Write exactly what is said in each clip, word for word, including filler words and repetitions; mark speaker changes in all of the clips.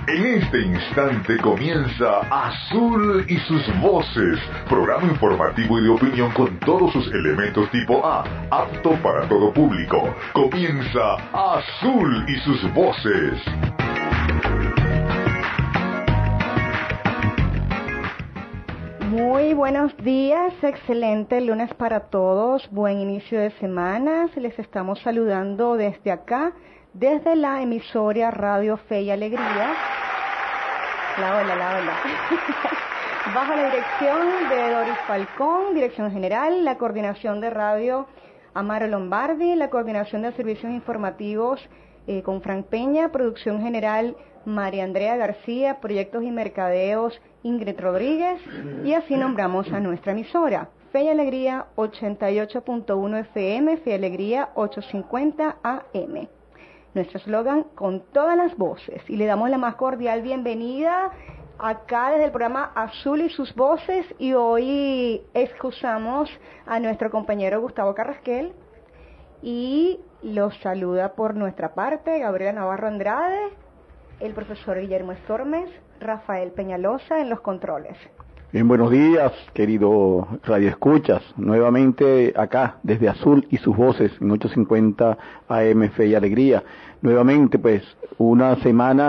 Speaker 1: En este instante comienza Azul y sus voces, programa informativo y de opinión con todos sus elementos tipo A, apto para todo público. Comienza Azul y sus voces.
Speaker 2: Muy buenos días, excelente lunes para todos, buen inicio de semana. Les estamos saludando desde acá, desde la emisora Radio Fe y Alegría. La hola, la hola. Bajo la dirección de Doris Falcón, dirección general, la coordinación de radio Amaro Lombardi, la coordinación de servicios informativos eh, con Frank Peña, producción general María Andrea García, proyectos y mercadeos Ingrid Rodríguez, y así nombramos a nuestra emisora, Fe y Alegría ochenta y ocho punto uno F M, Fe y Alegría ochocientos cincuenta A M. Nuestro eslogan, con todas las voces, y le damos la más cordial bienvenida acá desde el programa Azul y sus voces, y hoy excusamos a nuestro compañero Gustavo Carrasquel, y los saluda por nuestra parte Gabriela Navarro Andrade, el profesor Guillermo Estormes, Rafael Peñalosa en los controles.
Speaker 3: Bien, buenos días, querido Radio Escuchas, nuevamente acá desde Azul y sus voces en ochocientos cincuenta A M Fe y Alegría. Nuevamente, pues, una semana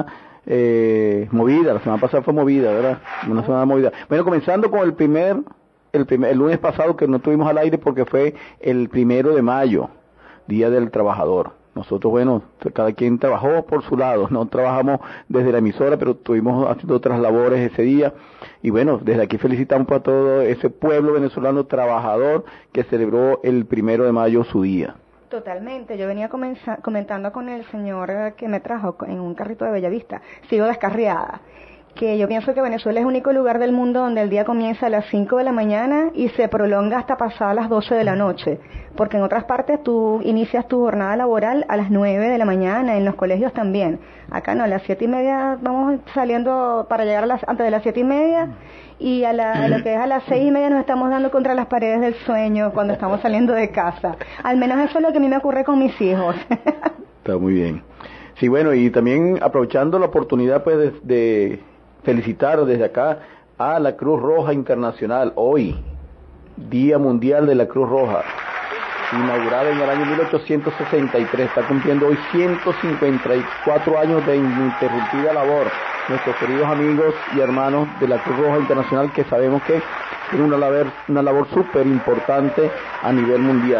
Speaker 3: eh, movida, la semana pasada fue movida, ¿verdad? Una semana movida. Bueno, comenzando con el primer, el primer, el lunes pasado que no estuvimos al aire porque fue el primero de mayo, Día del Trabajador. Nosotros, bueno, cada quien trabajó por su lado, no trabajamos desde la emisora, pero estuvimos haciendo otras labores ese día. Y bueno, desde aquí felicitamos a todo ese pueblo venezolano trabajador que celebró el primero de mayo su día.
Speaker 2: Totalmente, yo venía comentando con el señor que me trajo en un carrito de Bellavista, sigo descarriada, que yo pienso que Venezuela es el único lugar del mundo donde el día comienza a las cinco de la mañana y se prolonga hasta pasadas las doce de la noche, porque en otras partes tú inicias tu jornada laboral a las nueve de la mañana, en los colegios también. Acá no, a las siete y media vamos saliendo para llegar a las, antes de las siete y media, y a, la, a lo que es a las seis y media nos estamos dando contra las paredes del sueño cuando estamos saliendo de casa. Al menos eso es lo que a mí me ocurre con mis hijos.
Speaker 3: Está muy bien. Sí, bueno, y también aprovechando la oportunidad pues de, de felicitar desde acá a la Cruz Roja Internacional, hoy, Día Mundial de la Cruz Roja, inaugurada en el año mil ochocientos sesenta y tres, está cumpliendo hoy ciento cincuenta y cuatro años de ininterrumpida labor, nuestros queridos amigos y hermanos de la Cruz Roja Internacional, que sabemos que tiene una labor, una labor súper importante a nivel mundial.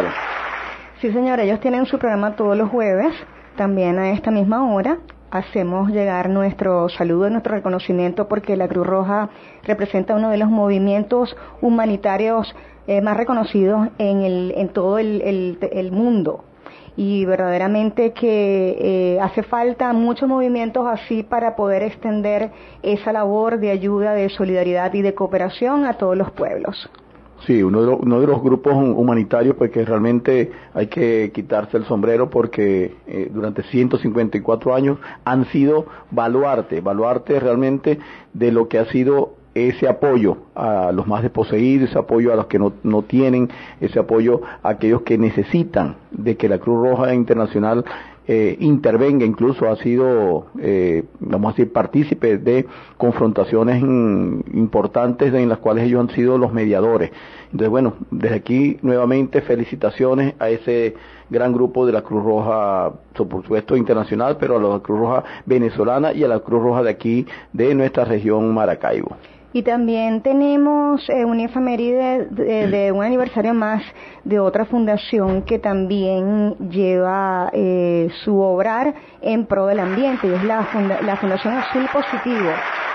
Speaker 2: Sí, señor, ellos tienen su programa todos los jueves, también a esta misma hora. Hacemos llegar nuestro saludo, nuestro reconocimiento, porque la Cruz Roja representa uno de los movimientos humanitarios eh, más reconocidos en, el, en todo el, el, el mundo. Y verdaderamente que eh, hace falta muchos movimientos así para poder extender esa labor de ayuda, de solidaridad y de cooperación a todos los pueblos.
Speaker 3: Sí, uno de, los, uno de los grupos humanitarios pues que realmente hay que quitarse el sombrero porque eh, durante ciento cincuenta y cuatro años han sido baluarte, baluarte realmente de lo que ha sido ese apoyo a los más desposeídos, ese apoyo a los que no, no tienen, ese apoyo a aquellos que necesitan de que la Cruz Roja Internacional Eh, intervenga, incluso ha sido, eh, vamos a decir, partícipe de confrontaciones in, importantes en las cuales ellos han sido los mediadores. Entonces, bueno, desde aquí nuevamente felicitaciones a ese gran grupo de la Cruz Roja, por supuesto internacional, pero a la Cruz Roja venezolana y a la Cruz Roja de aquí, de nuestra región Maracaibo.
Speaker 2: Y también tenemos eh, una efeméride de, de, de un aniversario más de otra fundación que también lleva eh, su obrar en pro del ambiente, y es la, funda, la Fundación Azul Positivo.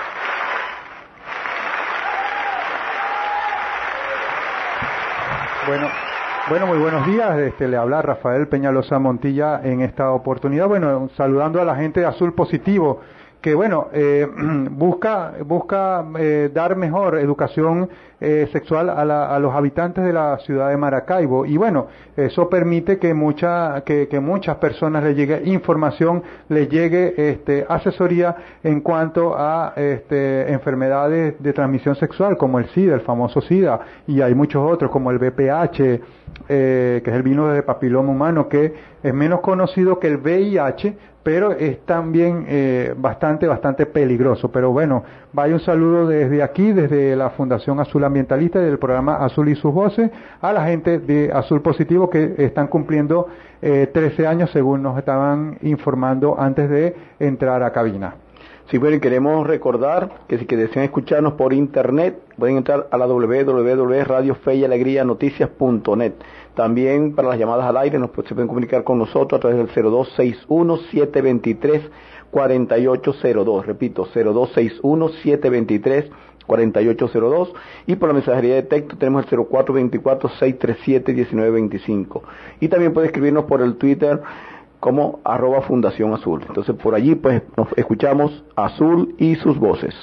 Speaker 4: Bueno, bueno, muy buenos días. Este, le habla Rafael Peñalosa Montilla en esta oportunidad. Bueno, saludando a la gente de Azul Positivo, que bueno, eh, busca busca eh, dar mejor educación eh, sexual a, la, a los habitantes de la ciudad de Maracaibo, y bueno, eso permite que mucha que, que muchas personas les llegue información, les llegue este, asesoría en cuanto a este, enfermedades de transmisión sexual como el SIDA, el famoso SIDA, y hay muchos otros como el V P H, eh, que es el virus de papiloma humano, que es menos conocido que el V I H, pero es también eh, bastante, bastante peligroso. Pero bueno, vaya un saludo desde aquí, desde la Fundación Azul Ambientalista y del programa Azul y sus voces, a la gente de Azul Positivo que están cumpliendo eh, trece años, según nos estaban informando antes de entrar a cabina.
Speaker 3: Sí, bueno, y queremos recordar que si que desean escucharnos por internet, pueden entrar a la doble u doble u doble u punto radio fe y alegría noticias punto net. También para las llamadas al aire nos se pueden comunicar con nosotros a través del cero dos seis uno, siete dos tres, cuatro ocho cero dos. Repito, cero dos seis uno, siete dos tres, cuatro ocho cero dos. Y por la mensajería de texto tenemos el cero cuatro dos cuatro, seis tres siete, uno nueve dos cinco. Y también puede escribirnos por el Twitter como arroba Fundación Azul. Entonces por allí pues nos escuchamos Azul y sus voces.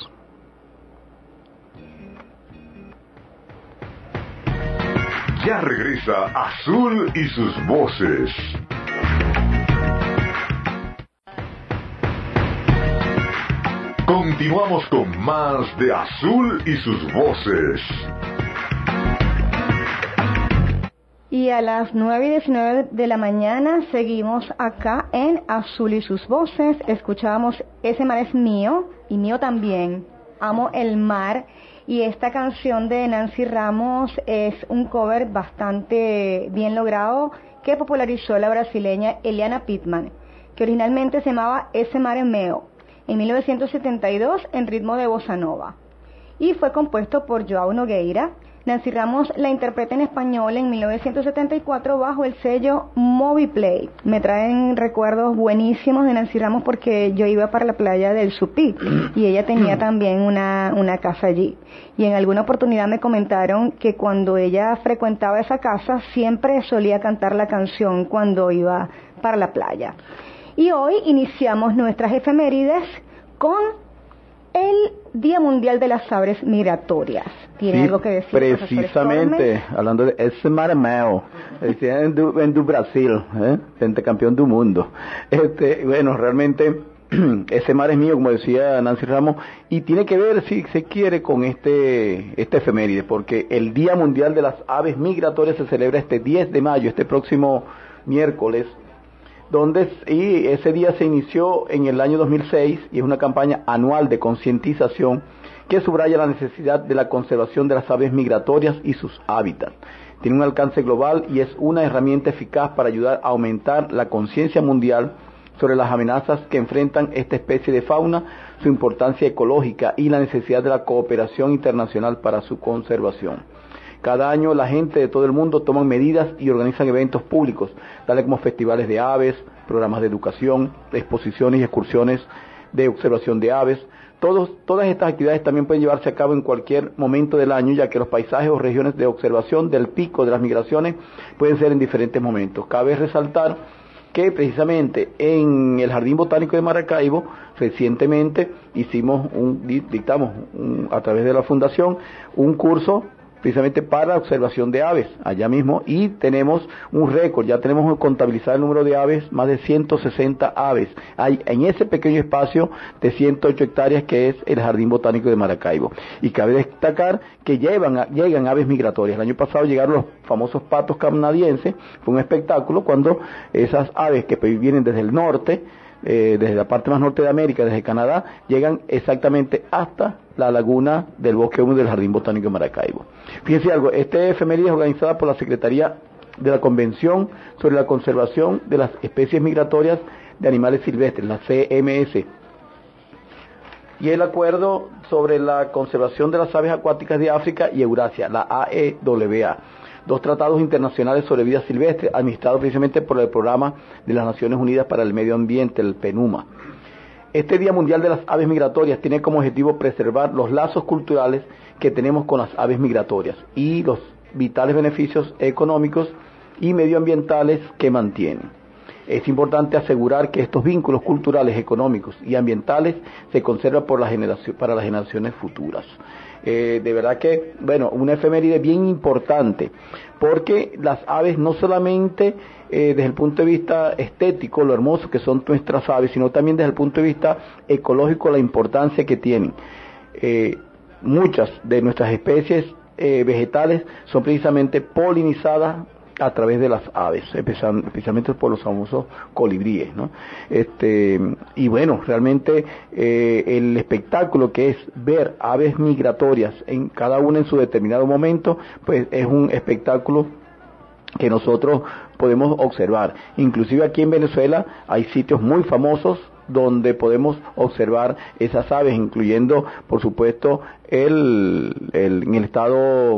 Speaker 1: Ya regresa Azul y sus voces. Continuamos con más de Azul y sus voces.
Speaker 2: Y a las nueve y diecinueve de la mañana seguimos acá en Azul y sus voces. Escuchábamos Ese mar es mío y mío también. Amo el mar. Y esta canción de Nancy Ramos es un cover bastante bien logrado que popularizó la brasileña Eliana Pittman, que originalmente se llamaba Ese mar es mío, en mil novecientos setenta y dos en ritmo de bossa nova. Y fue compuesto por João Nogueira. Nancy Ramos la interpreta en español en mil novecientos setenta y cuatro bajo el sello Moviplay. Me traen recuerdos buenísimos de Nancy Ramos porque yo iba para la playa del Supí y ella tenía también una, una casa allí. Y en alguna oportunidad me comentaron que cuando ella frecuentaba esa casa siempre solía cantar la canción cuando iba para la playa. Y hoy iniciamos nuestras efemérides con el Día Mundial de las Aves Migratorias. ¿Tiene
Speaker 3: sí,
Speaker 2: algo que decir?
Speaker 3: Precisamente, hablando de esse mar é meu, en do, en do Brasil, ¿eh? Pentacampeón del mundo. Este, bueno, realmente ese mar es mío, como decía Nancy Ramos, y tiene que ver, si se quiere, con este, este efeméride, porque el Día Mundial de las Aves Migratorias se celebra este diez de mayo, este próximo miércoles, donde y ese día se inició en el año dos mil seis y es una campaña anual de concientización que subraya la necesidad de la conservación de las aves migratorias y sus hábitats. Tiene un alcance global y es una herramienta eficaz para ayudar a aumentar la conciencia mundial sobre las amenazas que enfrentan esta especie de fauna, su importancia ecológica y la necesidad de la cooperación internacional para su conservación. Cada año la gente de todo el mundo toman medidas y organizan eventos públicos, tales como festivales de aves, programas de educación, exposiciones y excursiones de observación de aves. Todos, todas estas actividades también pueden llevarse a cabo en cualquier momento del año, ya que los paisajes o regiones de observación del pico de las migraciones pueden ser en diferentes momentos. Cabe resaltar que precisamente en el Jardín Botánico de Maracaibo recientemente hicimos un, dictamos un, a través de la Fundación un curso precisamente para observación de aves, allá mismo, y tenemos un récord, ya tenemos contabilizado el número de aves, más de ciento sesenta aves, hay en ese pequeño espacio de ciento ocho hectáreas que es el Jardín Botánico de Maracaibo, y cabe destacar que llevan, llegan aves migratorias. El año pasado llegaron los famosos patos canadienses, fue un espectáculo cuando esas aves que vienen desde el norte, Eh, desde la parte más norte de América, desde Canadá, llegan exactamente hasta la laguna del Bosque Húmedo del Jardín Botánico de Maracaibo. Fíjense algo, este efeméride es organizada por la Secretaría de la Convención sobre la Conservación de las Especies Migratorias de Animales Silvestres, la C M S, y el Acuerdo sobre la Conservación de las Aves Acuáticas de África y Eurasia, la A E W A. Dos tratados internacionales sobre vida silvestre, administrados precisamente por el Programa de las Naciones Unidas para el Medio Ambiente, el PENUMA. Este Día Mundial de las Aves Migratorias tiene como objetivo preservar los lazos culturales que tenemos con las aves migratorias y los vitales beneficios económicos y medioambientales que mantienen. Es importante asegurar que estos vínculos culturales, económicos y ambientales se conservan por la generación, para las generaciones futuras. Eh, de verdad que, bueno, una efeméride bien importante, porque las aves no solamente eh, desde el punto de vista estético, lo hermoso que son nuestras aves, sino también desde el punto de vista ecológico, la importancia que tienen. Eh, muchas de nuestras especies eh, vegetales son precisamente polinizadas a través de las aves, especial, especialmente por los famosos colibríes, ¿no? Este, y bueno, realmente eh, el espectáculo que es ver aves migratorias en cada una en su determinado momento, pues es un espectáculo que nosotros podemos observar. Inclusive aquí en Venezuela hay sitios muy famosos donde podemos observar esas aves, incluyendo, por supuesto, el, el en el estado,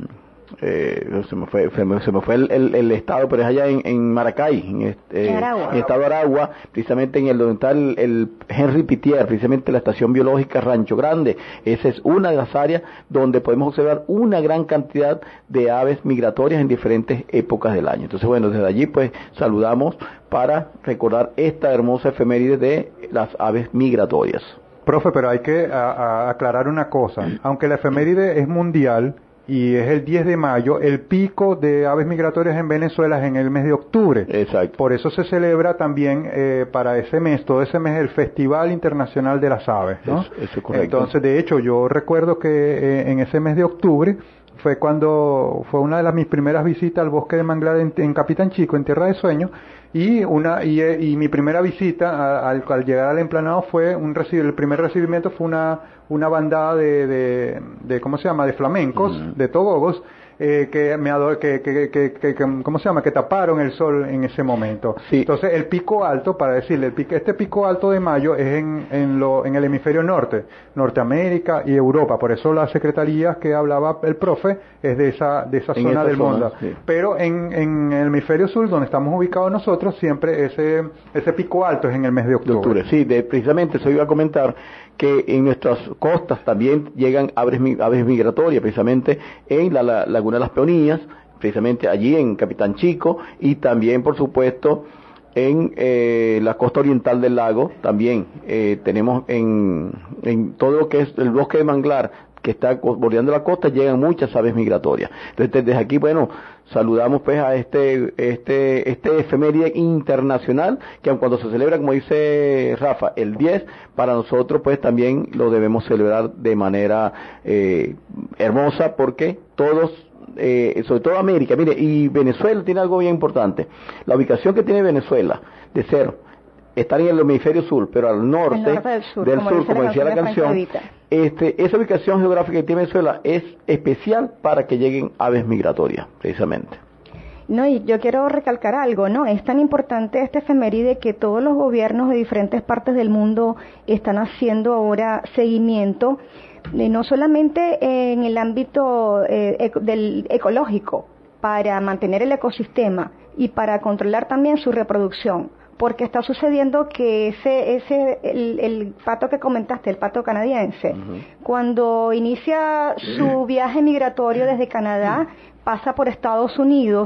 Speaker 3: eh, se me fue, se me, se me fue el, el, el estado, pero es allá en, en Maracay, en, este,
Speaker 2: en, Aragua.
Speaker 3: en el estado de Aragua, precisamente en el donde está el, el Henry Pittier, precisamente la estación biológica Rancho Grande. Esa es una de las áreas donde podemos observar una gran cantidad de aves migratorias en diferentes épocas del año. Entonces, bueno, desde allí pues saludamos para recordar esta hermosa efeméride de las aves migratorias.
Speaker 4: Profe, pero hay que a, a aclarar una cosa. Aunque la efeméride es mundial y es el diez de mayo, el pico de aves migratorias en Venezuela es en el mes de octubre.
Speaker 3: Exacto.
Speaker 4: Por eso se celebra también eh, para ese mes, todo ese mes, el Festival Internacional de las Aves, ¿no?
Speaker 3: Eso, eso es correcto.
Speaker 4: Entonces, de hecho, yo recuerdo que eh, en ese mes de octubre fue cuando fue una de las mis primeras visitas al bosque de manglar en, en Capitán Chico, en Tierra de Sueños, y una y, y mi primera visita al, al llegar al emplanado fue un recibir, el primer recibimiento fue una una bandada de, de, de ¿cómo se llama? de flamencos, uh-huh. de togogos, eh, que me ador que, que, que, que, que ¿cómo se llama? que taparon el sol en ese momento.
Speaker 3: Sí.
Speaker 4: Entonces el pico alto, para decirle, el pico, este pico alto de mayo es en, en, lo, en el hemisferio norte, Norteamérica y Europa, por eso las secretarías que hablaba el profe es de esa, de esa zona del zona, mundo. Sí. Pero en, en el hemisferio sur, donde estamos ubicados nosotros, siempre ese, ese pico alto es en el mes de octubre. De octubre.
Speaker 3: Sí, de, precisamente eso iba a comentar, que en nuestras costas también llegan aves, aves migratorias, precisamente en la, la Laguna de las Peonías, precisamente allí en Capitán Chico, y también, por supuesto, en eh, la costa oriental del lago, también eh, tenemos en, en todo lo que es el bosque de manglar, que está bordeando la costa, llegan muchas aves migratorias. Entonces, desde aquí, bueno, saludamos pues a este este este efeméride internacional, que aun cuando se celebra, como dice Rafa, el diez, para nosotros pues también lo debemos celebrar de manera eh, hermosa, porque todos, eh, sobre todo América, mire, y Venezuela tiene algo bien importante. La ubicación que tiene Venezuela de ser estar en el hemisferio sur, pero al norte,
Speaker 2: norte del sur,
Speaker 3: del
Speaker 2: como,
Speaker 3: sur,
Speaker 2: dice
Speaker 3: como
Speaker 2: la
Speaker 3: decía la canción, este, esa ubicación geográfica que tiene Venezuela es especial para que lleguen aves migratorias, precisamente.
Speaker 2: No, y yo quiero recalcar algo, ¿no? Es tan importante este efeméride que todos los gobiernos de diferentes partes del mundo están haciendo ahora seguimiento, eh, no solamente en el ámbito eh, eco, del ecológico, para mantener el ecosistema y para controlar también su reproducción, porque está sucediendo que ese ese el, el pato que comentaste, el pato canadiense, uh-huh. cuando inicia su viaje migratorio desde Canadá, pasa por Estados Unidos.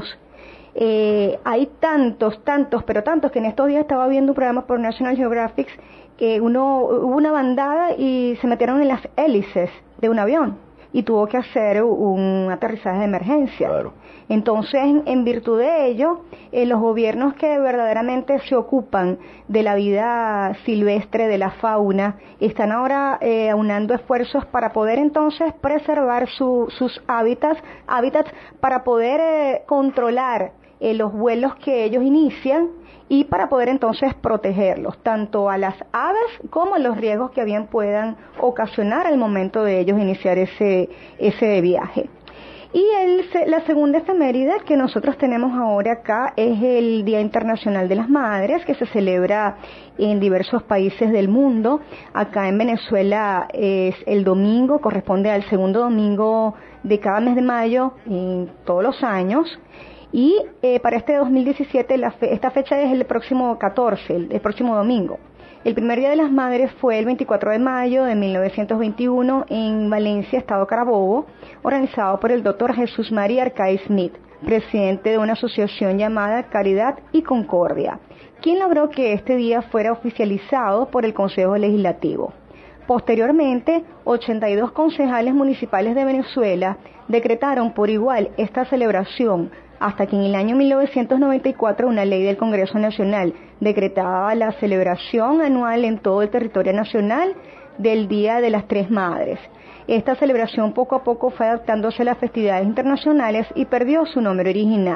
Speaker 2: Eh, hay tantos, tantos, pero tantos, que en estos días estaba viendo un programa por National Geographic, que uno hubo una bandada y se metieron en las hélices de un avión y tuvo que hacer un aterrizaje de emergencia.
Speaker 3: Claro.
Speaker 2: Entonces, en, en virtud de ello, eh, los gobiernos que verdaderamente se ocupan de la vida silvestre, de la fauna, están ahora eh, aunando esfuerzos para poder entonces preservar su, sus hábitats, hábitats para poder eh, controlar eh, los vuelos que ellos inician y para poder entonces protegerlos, tanto a las aves como a los riesgos que bien puedan ocasionar al momento de ellos iniciar ese, ese viaje. Y el, la segunda efeméride que nosotros tenemos ahora acá es el Día Internacional de las Madres, que se celebra en diversos países del mundo. Acá en Venezuela es el domingo, corresponde al segundo domingo de cada mes de mayo, en todos los años. Y eh, para este dos mil diecisiete, la fe, esta fecha es el próximo catorce, el, el próximo domingo. El primer Día de las Madres fue el veinticuatro de mayo de mil novecientos veintiuno en Valencia, Estado Carabobo, organizado por el doctor Jesús María Arcay Smith, presidente de una asociación llamada Caridad y Concordia, quien logró que este día fuera oficializado por el Consejo Legislativo. Posteriormente, ochenta y dos concejales municipales de Venezuela decretaron por igual esta celebración, hasta que en el año mil novecientos noventa y cuatro una ley del Congreso Nacional decretaba la celebración anual en todo el territorio nacional del Día de las Tres Madres. Esta celebración poco a poco fue adaptándose a las festividades internacionales y perdió su nombre original.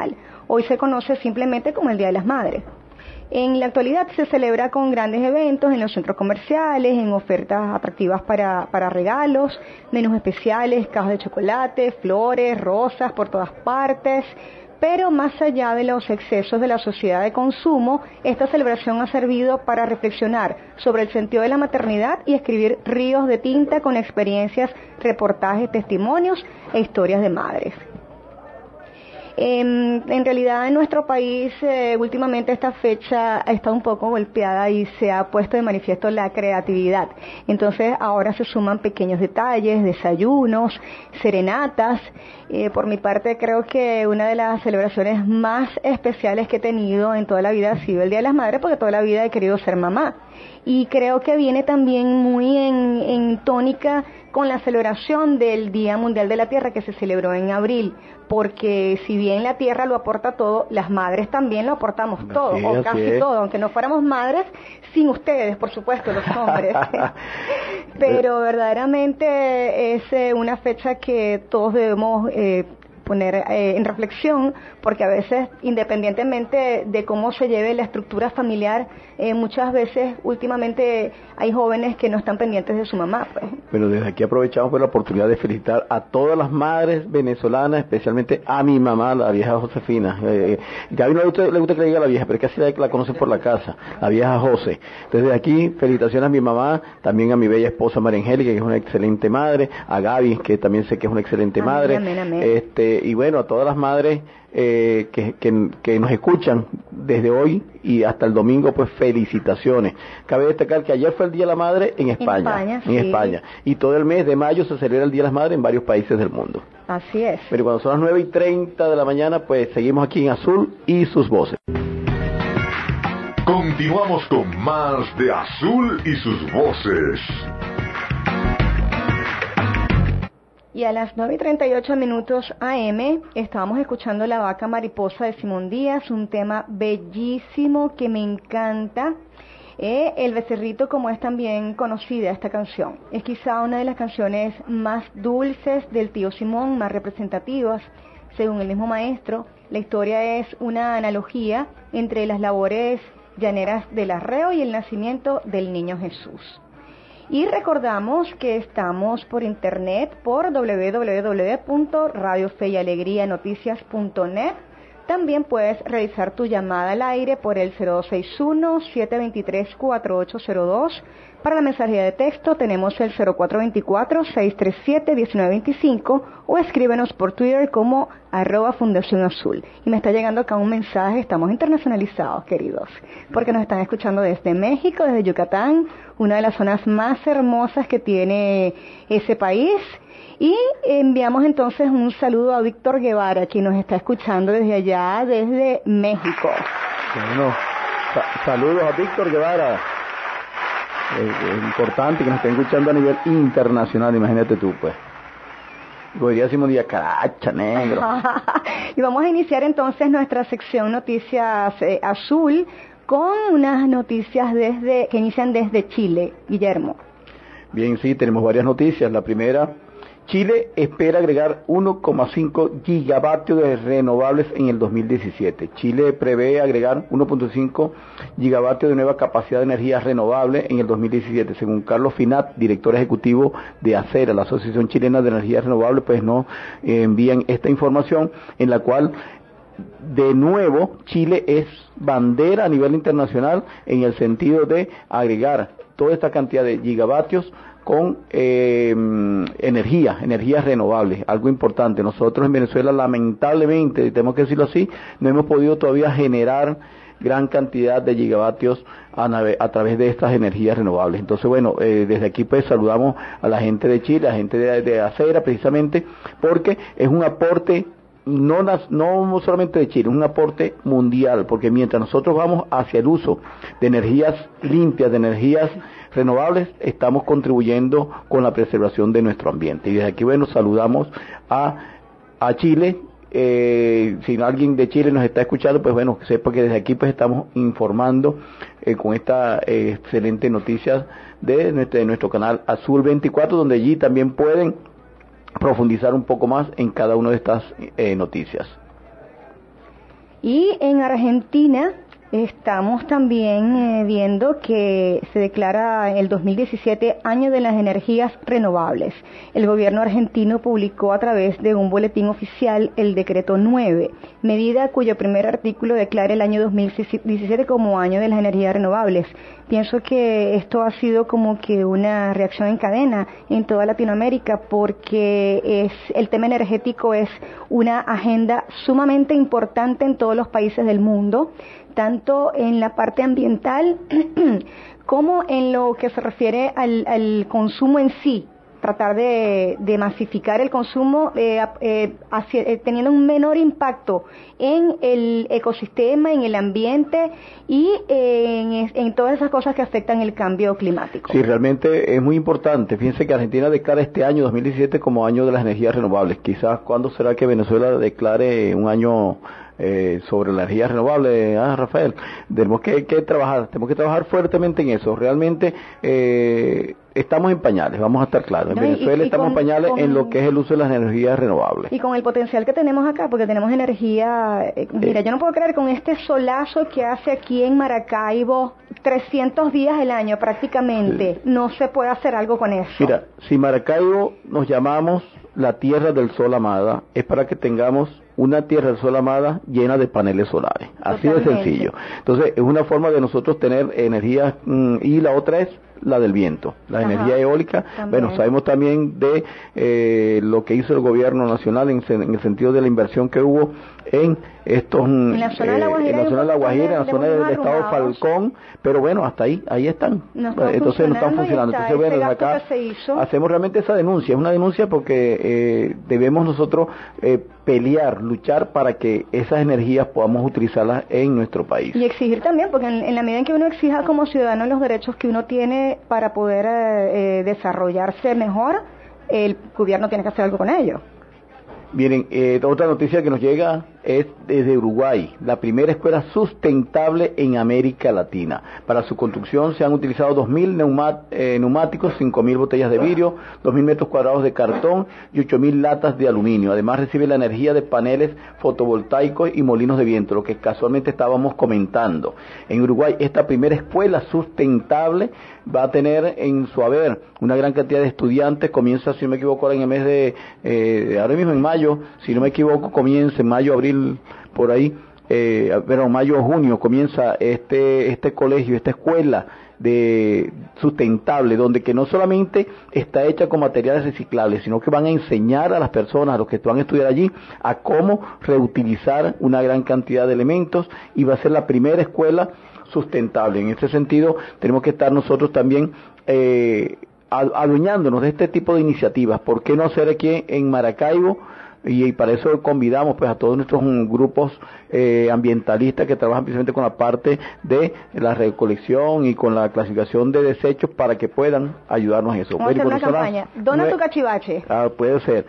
Speaker 2: hoy se conoce simplemente como el Día de las Madres. En la actualidad se celebra con grandes eventos en los centros comerciales, en ofertas atractivas para, para regalos, menús especiales, cajas de chocolate, flores, rosas por todas partes. Pero más allá de los excesos de la sociedad de consumo, esta celebración ha servido para reflexionar sobre el sentido de la maternidad y escribir ríos de tinta con experiencias, reportajes, testimonios e historias de madres. En, en realidad en nuestro país eh, últimamente esta fecha ha estado un poco golpeada y se ha puesto de manifiesto la creatividad. Entonces ahora se suman pequeños detalles, desayunos, serenatas. Eh, por mi parte creo que una de las celebraciones más especiales que he tenido en toda la vida ha sido el Día de las Madres, porque toda la vida he querido ser mamá. Y creo que viene también muy en, en tónica con la celebración del Día Mundial de la Tierra que se celebró en abril, porque si bien la Tierra lo aporta todo, las madres también lo aportamos todo,
Speaker 3: así
Speaker 2: o
Speaker 3: es,
Speaker 2: casi todo, aunque no fuéramos madres sin ustedes, por supuesto, los hombres. Pero verdaderamente es eh, una fecha que todos debemos eh, poner eh, en reflexión, porque a veces, independientemente de cómo se lleve la estructura familiar, eh, muchas veces últimamente hay jóvenes que no están pendientes de su mamá. Pues.
Speaker 3: Pero desde aquí aprovechamos por la oportunidad de felicitar a todas las madres venezolanas, especialmente a mi mamá, la vieja Josefina. Eh, Gaby no le gusta, le gusta que le diga la vieja, pero es que así la, la conocen por la casa, la vieja José. Entonces desde aquí, felicitaciones a mi mamá, también a mi bella esposa María Angélica, que es una excelente madre, a Gaby, que también sé que es una excelente amén, madre. Amén, amén. Este, y bueno, a todas las madres eh, que, que, que nos escuchan desde hoy y hasta el domingo, pues felicitaciones. Cabe destacar que ayer fue el Día de la Madre en España, en España, en sí. España, y todo el mes de mayo se celebra el Día de las Madres en varios países del mundo.
Speaker 2: Así es.
Speaker 3: Pero cuando son las nueve y treinta de la mañana, pues seguimos aquí en Azul y sus voces.
Speaker 1: Continuamos con más de Azul y sus voces.
Speaker 2: Y a las nueve y treinta y ocho minutos A M estábamos escuchando La Vaca Mariposa de Simón Díaz, un tema bellísimo que me encanta. Eh, el Becerrito, como es también conocida esta canción, es quizá una de las canciones más dulces del tío Simón, más representativas. Según el mismo maestro, la historia es una analogía entre las labores llaneras del arreo y el nacimiento del niño Jesús. Y recordamos que estamos por internet por doble u doble u doble u punto radio fe y alegría noticias punto net. También puedes realizar tu llamada al aire por el cero dos seis uno, siete dos tres, cuatro ocho cero dos. Para la mensajería de texto tenemos el cero cuatro dos cuatro, seis tres siete, uno nueve dos cinco o escríbenos por Twitter como arroba Fundación Azul. Y me está llegando acá un mensaje, estamos internacionalizados, queridos, porque nos están escuchando desde México, desde Yucatán, una de las zonas más hermosas que tiene ese país. Y enviamos entonces un saludo a Víctor Guevara, quien nos está escuchando desde allá, desde México.
Speaker 3: Bueno, sa- saludos a Víctor Guevara. Es importante que nos estén escuchando a nivel internacional, imagínate tú, pues. Podría decir un día, caracha, negro.
Speaker 2: Y vamos a iniciar entonces nuestra sección Noticias eh, Azul con unas noticias desde que inician desde Chile, Guillermo.
Speaker 3: Bien, sí, tenemos varias noticias. La primera, Chile espera agregar uno coma cinco gigavatios de renovables en el dos mil diecisiete. Chile prevé agregar uno punto cinco gigavatios de nueva capacidad de energía renovable en el dos mil diecisiete. Según Carlos Finat, director ejecutivo de ACERA, la Asociación Chilena de Energía Renovable, pues nos eh, envían esta información en la cual de nuevo Chile es bandera a nivel internacional en el sentido de agregar toda esta cantidad de gigavatios con eh, energía, energías renovables, algo importante. Nosotros en Venezuela, lamentablemente, tenemos que decirlo así, no hemos podido todavía generar gran cantidad de gigavatios a, a través de estas energías renovables. Entonces, bueno, eh, desde aquí pues saludamos a la gente de Chile, a la gente de, de ACERA, precisamente, porque es un aporte no, no solamente de Chile, es un aporte mundial, porque mientras nosotros vamos hacia el uso de energías limpias, de energías renovables, estamos contribuyendo con la preservación de nuestro ambiente. Y desde aquí, bueno, saludamos a, a Chile. Eh, si alguien de Chile nos está escuchando, pues bueno, sepa que desde aquí pues estamos informando eh, con esta eh, excelente noticia de nuestro, de nuestro canal Azul veinticuatro, donde allí también pueden profundizar un poco más en cada una de estas eh, noticias.
Speaker 2: Y en Argentina estamos también eh, viendo que se declara el dos mil diecisiete Año de las Energías Renovables. El gobierno argentino publicó a través de un boletín oficial el Decreto nueve, medida cuyo primer artículo declara el año dos mil diecisiete como Año de las Energías Renovables. Pienso que esto ha sido como que una reacción en cadena en toda Latinoamérica, porque es, el tema energético es una agenda sumamente importante en todos los países del mundo, tanto en la parte ambiental como en lo que se refiere al, al consumo en sí. Tratar de, de masificar el consumo eh, eh, hacia, eh, teniendo un menor impacto en el ecosistema, en el ambiente y eh, en, en todas esas cosas que afectan el cambio climático.
Speaker 3: Sí, realmente es muy importante. Fíjense que Argentina declara este año dos mil diecisiete como Año de las Energías Renovables. Quizás, ¿cuándo será que Venezuela declare un año eh, sobre la energía renovable? Ah, Rafael, tenemos que, que trabajar, tenemos que trabajar fuertemente en eso. Realmente eh, estamos en pañales, vamos a estar claros. En
Speaker 2: No, y-
Speaker 3: Venezuela
Speaker 2: y
Speaker 3: estamos
Speaker 2: con-
Speaker 3: en pañales
Speaker 2: con-
Speaker 3: en lo que es el uso de las energías renovables.
Speaker 2: Y con el potencial que tenemos acá, porque tenemos energía, eh, mira, yo no puedo creer con este solazo que hace aquí en Maracaibo, trescientos días al año prácticamente, no se puede hacer algo con eso.
Speaker 3: Mira, si Maracaibo nos llamamos la tierra del sol amada, es para que tengamos una tierra del sol amada llena de paneles solares. Así de
Speaker 2: Totalmente.
Speaker 3: sencillo. Entonces, es una forma de nosotros tener energía, mm, y la otra es la del viento, la
Speaker 2: Ajá,
Speaker 3: energía eólica.
Speaker 2: también.
Speaker 3: Bueno, sabemos también de eh, lo que hizo el gobierno nacional en, en el sentido de la inversión que hubo en estos
Speaker 2: En la zona de La Guajira
Speaker 3: en la
Speaker 2: hay un
Speaker 3: zona de La
Speaker 2: montón de-
Speaker 3: Guajira, en la
Speaker 2: de
Speaker 3: zona del
Speaker 2: molinos
Speaker 3: estado
Speaker 2: arrumados.
Speaker 3: Falcón, pero bueno, hasta ahí, ahí están.
Speaker 2: No están
Speaker 3: Entonces no están
Speaker 2: funcionando y
Speaker 3: funcionando.
Speaker 2: está
Speaker 3: Entonces, bueno,
Speaker 2: ese
Speaker 3: desde
Speaker 2: gasto
Speaker 3: acá
Speaker 2: que se hizo.
Speaker 3: hacemos realmente esa denuncia, es una denuncia porque eh, debemos nosotros eh, pelear, luchar para que esas energías podamos utilizarlas en nuestro país.
Speaker 2: Y exigir también, porque en, en la medida en que uno exija como ciudadano los derechos que uno tiene para poder eh, eh, desarrollarse mejor, el gobierno tiene que hacer algo con ello.
Speaker 3: Miren, eh, otra noticia que nos llega es desde Uruguay, la primera escuela sustentable en América Latina. Para su construcción se han utilizado dos mil neuma, eh, neumáticos, cinco mil botellas de vidrio, dos mil metros cuadrados de cartón y ocho mil latas de aluminio. Además recibe la energía de paneles fotovoltaicos y molinos de viento, lo que casualmente estábamos comentando. En Uruguay, esta primera escuela sustentable va a tener en su haber una gran cantidad de estudiantes. Comienza, si no me equivoco, ahora en el mes de, eh, ahora mismo en mayo, si no me equivoco, comienza en mayo, abril, por ahí, eh, pero mayo o junio comienza este este colegio, esta escuela de sustentable, donde que no solamente está hecha con materiales reciclables, sino que van a enseñar a las personas, a los que van a estudiar allí, a cómo reutilizar una gran cantidad de elementos, y va a ser la primera escuela sustentable. En este sentido, tenemos que estar nosotros también eh, adueñándonos de este tipo de iniciativas. ¿Por qué no hacer aquí en Maracaibo? Y, y para eso convidamos pues a todos nuestros um, grupos eh, ambientalistas que trabajan precisamente con la parte de la recolección y con la clasificación de desechos, para que puedan ayudarnos en eso.
Speaker 2: Vamos a hacer
Speaker 3: Bueno,
Speaker 2: una
Speaker 3: cuando son
Speaker 2: campaña.
Speaker 3: las
Speaker 2: Dona
Speaker 3: nueve-
Speaker 2: tu cachivache.
Speaker 3: Ah, puede ser.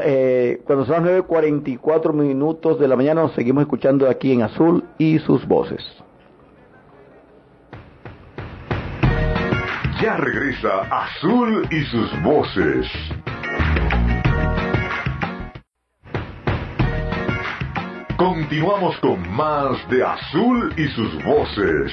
Speaker 3: Eh, cuando son las nueve cuarenta y cuatro minutos de la mañana, nos seguimos escuchando aquí en Azul y sus voces.
Speaker 1: Ya regresa Azul y sus voces. Continuamos con más de Azul y sus voces.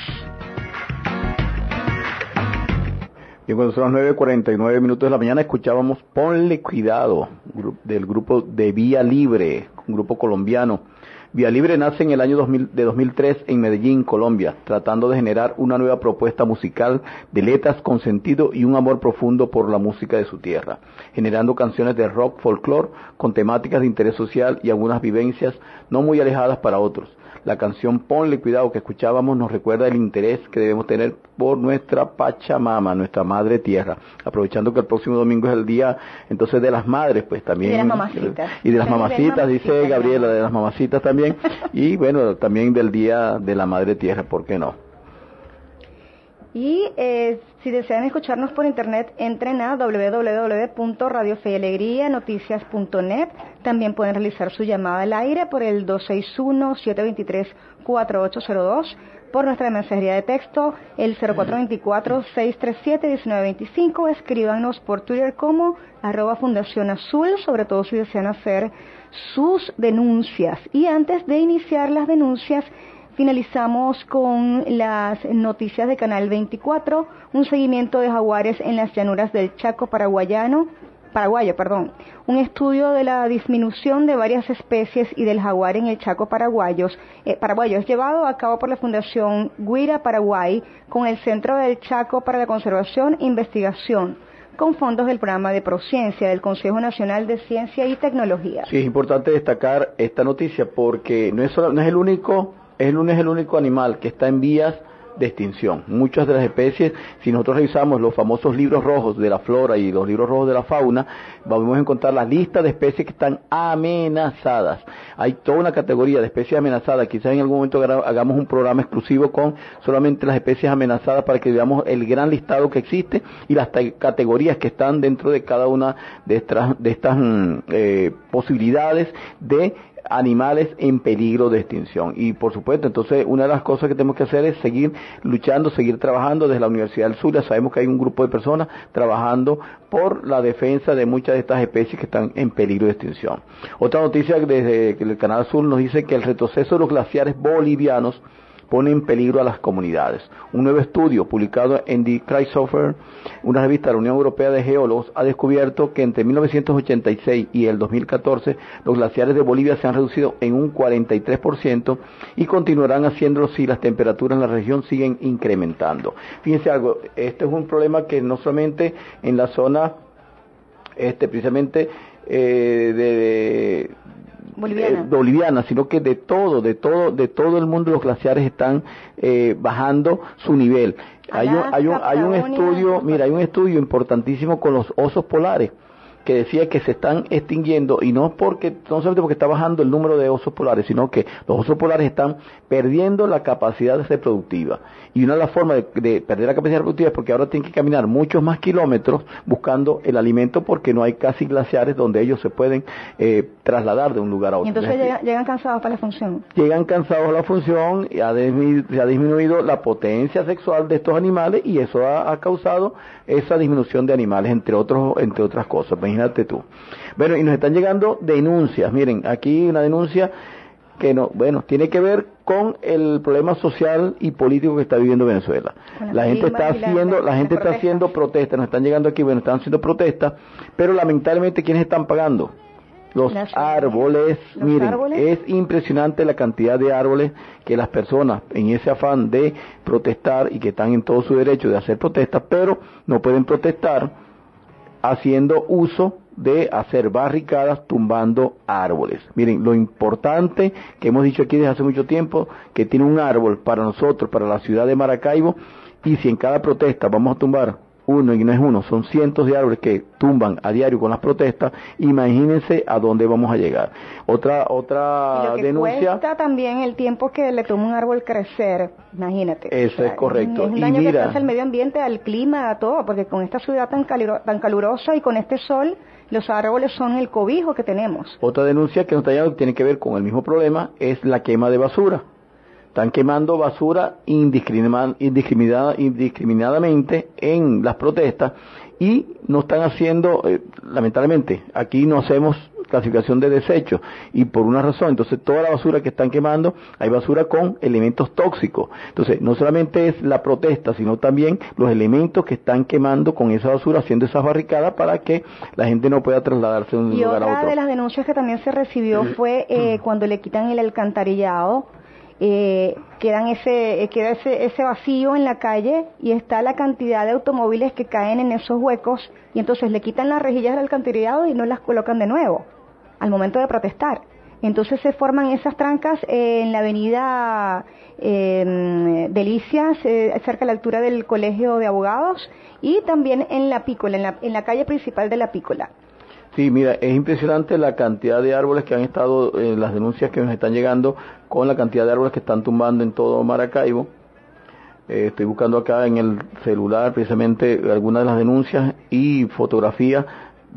Speaker 3: Y cuando son las nueve cuarenta y nueve minutos de la mañana, escuchábamos Ponle Cuidado, gru- del grupo de Vía Libre, un grupo colombiano. Vía Libre nace en el año dos mil, de dos mil tres en Medellín, Colombia, tratando de generar una nueva propuesta musical de letras con sentido y un amor profundo por la música de su tierra, generando canciones de rock folclore con temáticas de interés social y algunas vivencias no muy alejadas para otros. La canción Ponle Cuidado que escuchábamos nos recuerda el interés que debemos tener por nuestra Pachamama, nuestra madre tierra. Aprovechando que el próximo domingo es el día entonces de las madres, pues también.
Speaker 2: Y de las mamacitas.
Speaker 3: Y de las
Speaker 2: Feliz
Speaker 3: mamacitas, dice
Speaker 2: mamacitas,
Speaker 3: Gabriela,
Speaker 2: ¿no?
Speaker 3: de las mamacitas también. Y bueno, también del día de la madre tierra, ¿por qué no?
Speaker 2: Y eh, si desean escucharnos por internet, entren a doble u doble u doble u punto radio fe y alegría noticias punto net. También pueden realizar su llamada al aire por el dos seis uno, siete dos tres, cuatro ocho cero dos. por nuestra mensajería de texto, el cero cuatro dos cuatro, seis tres siete, uno nueve dos cinco. Escríbanos por Twitter como arroba Fundación Azul, sobre todo si desean hacer sus denuncias. Y antes de iniciar las denuncias, finalizamos con las noticias de Canal veinticuatro, un seguimiento de jaguares en las llanuras del Chaco paraguayano, paraguayo, perdón, un estudio de la disminución de varias especies y del jaguar en el Chaco paraguayos, eh, paraguayos llevado a cabo por la Fundación Guira Paraguay con el Centro del Chaco para la Conservación e Investigación, con fondos del programa de Prociencia del Consejo Nacional de Ciencia y Tecnología.
Speaker 3: Sí, es importante destacar esta noticia porque no es, solo, no es el único Es el, es el único animal que está en vías de extinción. Muchas de las especies, si nosotros revisamos los famosos libros rojos de la flora y los libros rojos de la fauna, vamos a encontrar la lista de especies que están amenazadas. Hay toda una categoría de especies amenazadas. Quizás en algún momento hagamos un programa exclusivo con solamente las especies amenazadas para que veamos el gran listado que existe y las categorías que están dentro de cada una de estas, de estas eh, posibilidades de animales en peligro de extinción. Y por supuesto, entonces una de las cosas que tenemos que hacer es seguir luchando, seguir trabajando desde la Universidad del Zulia. Sabemos que hay un grupo de personas trabajando por la defensa de muchas de estas especies que están en peligro de extinción. Otra noticia desde el Canal Azul nos dice que el retroceso de los glaciares bolivianos pone en peligro a las comunidades. Un nuevo estudio publicado en The Crossover, una revista de la Unión Europea de Geólogos, ha descubierto que entre mil novecientos ochenta y seis y el dos mil catorce los glaciares de Bolivia se han reducido en un cuarenta y tres por ciento y continuarán haciéndolo si las temperaturas en la región siguen incrementando. Fíjense algo, este es un problema que no solamente en la zona, este precisamente eh, de... Boliviana. Eh, boliviana, sino que de todo, de todo, de todo el mundo los glaciares están eh, bajando su nivel. Hay un, hay un, hay un estudio, mira, hay un estudio importantísimo con los osos polares que decía que se están extinguiendo, y no porque no solamente porque está bajando el número de osos polares, sino que los osos polares están perdiendo la capacidad reproductiva. Y una de las formas de, de perder la capacidad reproductiva es porque ahora tienen que caminar muchos más kilómetros buscando el alimento, porque no hay casi glaciares donde ellos se pueden eh, trasladar de un lugar a otro.
Speaker 2: Y entonces llegan, llegan cansados para la función.
Speaker 3: Llegan cansados a la función, y ha disminuido, se ha disminuido la potencia sexual de estos animales, y eso ha, ha causado esa disminución de animales, entre otros, entre otras cosas. Imagínate tú. Bueno, y nos están llegando denuncias. Miren, aquí una denuncia que no, bueno, tiene que ver con el problema social y político que está viviendo Venezuela. La gente está haciendo, la gente está haciendo protestas, nos están llegando aquí, bueno, están haciendo protestas, pero lamentablemente, ¿quiénes están pagando? Los árboles. Los miren, árboles. Es impresionante la cantidad de árboles que las personas, en ese afán de protestar y que están en todo su derecho de hacer protestas, pero no pueden protestar haciendo uso de hacer barricadas, tumbando árboles. Miren, lo importante que hemos dicho aquí desde hace mucho tiempo, que tiene un árbol para nosotros, para la ciudad de Maracaibo, y si en cada protesta vamos a tumbar uno, y no es uno, son cientos de árboles que tumban a diario con las protestas, imagínense a dónde vamos a llegar. Otra otra
Speaker 2: y lo que
Speaker 3: denuncia.
Speaker 2: Cuesta también el tiempo que le toma un árbol crecer, imagínate.
Speaker 3: Eso o sea, es correcto.
Speaker 2: Es un daño y mira, que hace al medio ambiente, al clima, a todo, porque con esta ciudad tan, caluro, tan calurosa y con este sol, los árboles son el cobijo que tenemos.
Speaker 3: Otra denuncia que nos está llegando, que tiene que ver con el mismo problema, es la quema de basura. Están quemando basura indiscriminada, indiscriminada, indiscriminadamente en las protestas, y no están haciendo, eh, lamentablemente, aquí no hacemos clasificación de desechos, y por una razón, entonces toda la basura que están quemando, hay basura con elementos tóxicos. Entonces, no solamente es la protesta, sino también los elementos que están quemando con esa basura, haciendo esas barricadas para que la gente no pueda trasladarse de un
Speaker 2: y
Speaker 3: lugar a otro.
Speaker 2: Y otra de las denuncias que también se recibió fue eh, cuando le quitan el alcantarillado. Eh, quedan ese, eh, queda ese, ese vacío en la calle, y está la cantidad de automóviles que caen en esos huecos, y entonces le quitan las rejillas del alcantarillado y no las colocan de nuevo al momento de protestar. Entonces se forman esas trancas eh, en la avenida eh, Delicias, eh, cerca de la altura del Colegio de Abogados, y también en la Pícola, en la, en la calle principal de la Pícola.
Speaker 3: Sí, mira, es impresionante la cantidad de árboles que han estado, eh, las denuncias que nos están llegando con la cantidad de árboles que están tumbando en todo Maracaibo. Eh, estoy buscando acá en el celular precisamente algunas de las denuncias y fotografías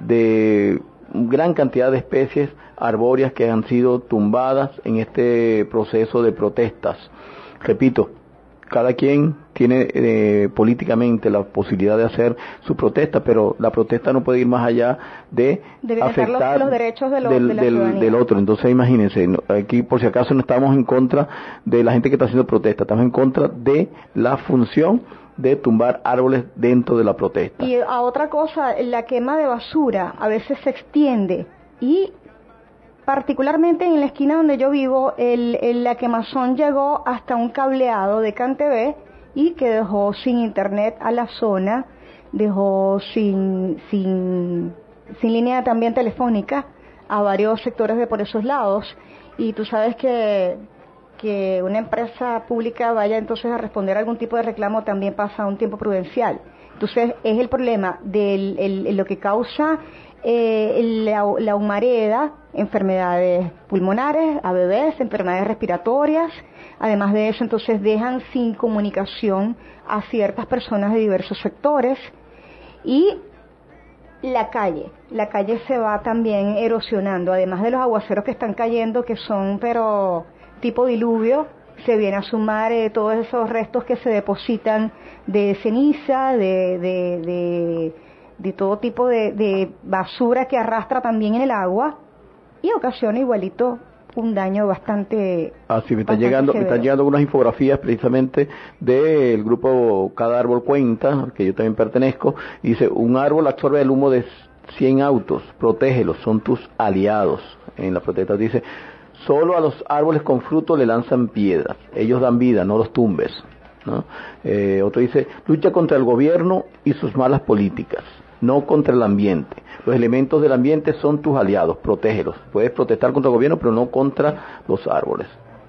Speaker 3: de gran cantidad de especies arbóreas que han sido tumbadas en este proceso de protestas. Repito, cada quien tiene eh, políticamente la posibilidad de hacer su protesta, pero la protesta no puede ir más allá de
Speaker 2: Debe
Speaker 3: afectar
Speaker 2: los, los derechos de lo,
Speaker 3: del,
Speaker 2: de la
Speaker 3: del, del otro. Entonces imagínense, aquí por si acaso no estamos en contra de la gente que está haciendo protesta, estamos en contra de la función de tumbar árboles dentro de la protesta.
Speaker 2: Y a otra cosa, la quema de basura a veces se extiende y particularmente en la esquina donde yo vivo, el, el, la quemazón llegó hasta un cableado de CanTV y que dejó sin internet a la zona, dejó sin, sin, sin línea también telefónica a varios sectores de por esos lados. Y tú sabes que, que una empresa pública vaya entonces a responder a algún tipo de reclamo también pasa un tiempo prudencial. Entonces es el problema de lo que causa eh, la, la humareda, enfermedades pulmonares a bebés, enfermedades respiratorias. Además de eso, entonces dejan sin comunicación a ciertas personas de diversos sectores. Y la calle, la calle se va también erosionando, además de los aguaceros que están cayendo, que son pero tipo diluvio, se viene a sumar eh, todos esos restos que se depositan de ceniza, de, de, de, de todo tipo de, de basura que arrastra también en el agua y ocasiona igualito un daño bastante.
Speaker 3: Ah, sí, me están llegando, me están llegando unas infografías precisamente del grupo Cada Árbol Cuenta, que yo también pertenezco, y dice, un árbol absorbe el humo de cien autos, protégelos, son tus aliados. En la protesta dice, solo a los árboles con fruto le lanzan piedras, ellos dan vida, no los tumbes, ¿no? Eh, otro dice, lucha contra el gobierno y sus malas políticas, no contra el ambiente. Los elementos del ambiente son tus aliados, protégelos. Puedes protestar contra el gobierno, pero no contra los árboles.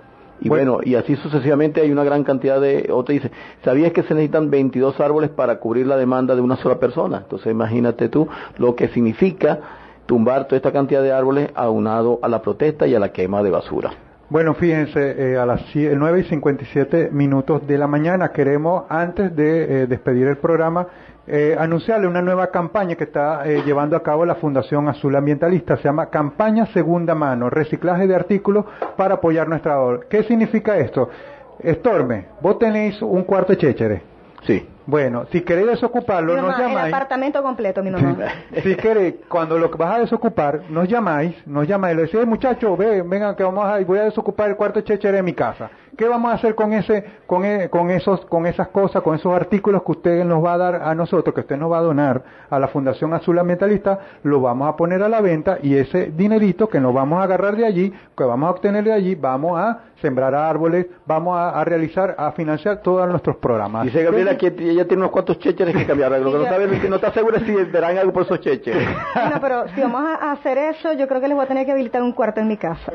Speaker 3: Y bueno, bueno y así sucesivamente hay una gran cantidad de... Otro dice, ¿sabías que se necesitan veintidós árboles para cubrir la demanda de una sola persona? Entonces imagínate tú lo que significa tumbar toda esta cantidad de árboles aunado a la protesta y a la quema de basura.
Speaker 4: Bueno, fíjense, eh, a las nueve y cincuenta y siete minutos de la mañana queremos, antes de eh, despedir el programa, eh, anunciarle una nueva campaña que está eh, llevando a cabo la Fundación Azul Ambientalista. Se llama Campaña Segunda Mano, reciclaje de artículos para apoyar nuestra obra. ¿Qué significa esto? Storme, vos tenéis un cuarto de chéchere.
Speaker 3: Sí.
Speaker 4: Bueno, si queréis desocuparlo,
Speaker 2: mi mamá,
Speaker 4: nos llamáis.
Speaker 2: El apartamento completo, mi mamá.
Speaker 4: Si queréis, cuando lo vas a desocupar, nos llamáis, nos llamáis, le decís, muchachos, ve, vengan que vamos a, voy a desocupar el cuarto chéchere de mi casa. ¿Qué vamos a hacer con ese, con, e, con esos, con esas cosas, con esos artículos que usted nos va a dar a nosotros, que usted nos va a donar a la Fundación Azul Ambientalista? Lo vamos a poner a la venta y ese dinerito que nos vamos a agarrar de allí, que vamos a obtener de allí, vamos a sembrar árboles, vamos a, a realizar, a financiar todos nuestros programas.
Speaker 3: Dice Gabriela que ella tiene unos cuantos chécheres que cambiar, lo que no sabe es que no está segura si verán algo por esos chécheres.
Speaker 2: Bueno, pero si vamos a hacer eso, yo creo que les voy a tener que habilitar un cuarto en mi casa.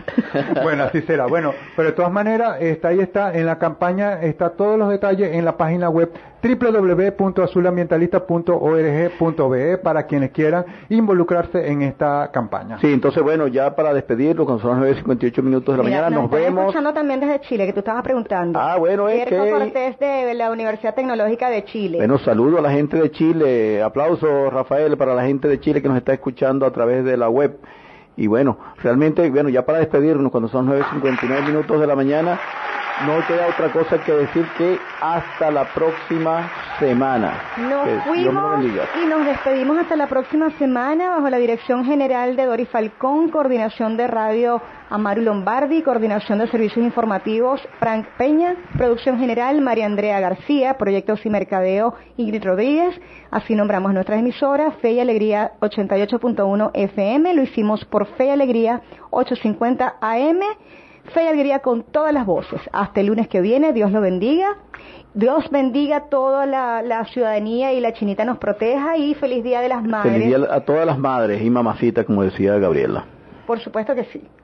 Speaker 4: Bueno, así será. Bueno, pero de todas maneras, está ahí está, en la campaña, está todos los detalles en la página web doble u doble u doble u punto azul ambientalista punto org punto be para quienes quieran involucrarse en esta campaña.
Speaker 3: Sí, entonces bueno, ya para despedirlo, cuando son las nueve y cincuenta y ocho minutos de la
Speaker 2: Mira,
Speaker 3: mañana, nos, nos vemos.
Speaker 2: escuchando también desde Chile, que tú estabas preguntando.
Speaker 3: Ah, bueno, es
Speaker 2: Pierco
Speaker 3: que...
Speaker 2: Cortés de la Universidad Tecnológica de Chile.
Speaker 3: Bueno, saludo a la gente de Chile, aplausos Rafael para la gente de Chile que nos está escuchando a través de la web. Y bueno, realmente, bueno, ya para despedirnos, cuando son nueve y cincuenta y nueve minutos de la mañana, no queda otra cosa que decir que hasta la próxima semana.
Speaker 2: Nos
Speaker 3: que
Speaker 2: fuimos y nos despedimos hasta la próxima semana bajo la dirección general de Dori Falcón, coordinación de radio Amaru Lombardi, coordinación de servicios informativos Frank Peña, producción general María Andrea García, proyectos y mercadeo Ingrid Rodríguez. Así nombramos nuestras emisoras, Fe y Alegría ochenta y ocho punto uno F M, lo hicimos por Fe y Alegría ochocientos cincuenta A M. Fe y Alegría con todas las voces. Hasta el lunes que viene, Dios lo bendiga. Dios bendiga a toda la, la ciudadanía y la chinita nos proteja y feliz Día de las Madres.
Speaker 3: Feliz día a todas las madres y mamacitas, como decía Gabriela.
Speaker 2: Por supuesto que sí.